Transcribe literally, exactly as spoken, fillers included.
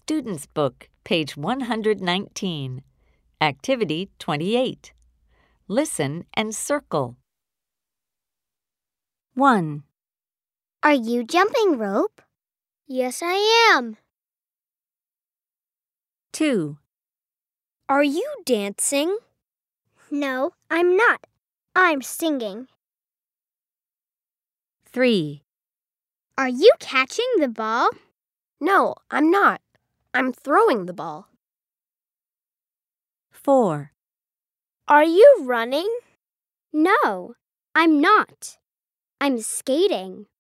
Student's Book, page one hundred nineteen. Activity twenty-eight. Listen and circle. one. Are you jumping rope? Yes, I am. two. Are you dancing? No, I'm not. I'm singing. three. Are you catching the ball? No, I'm not. I'm throwing the ball. four. Are you running? No, I'm not. I'm skating.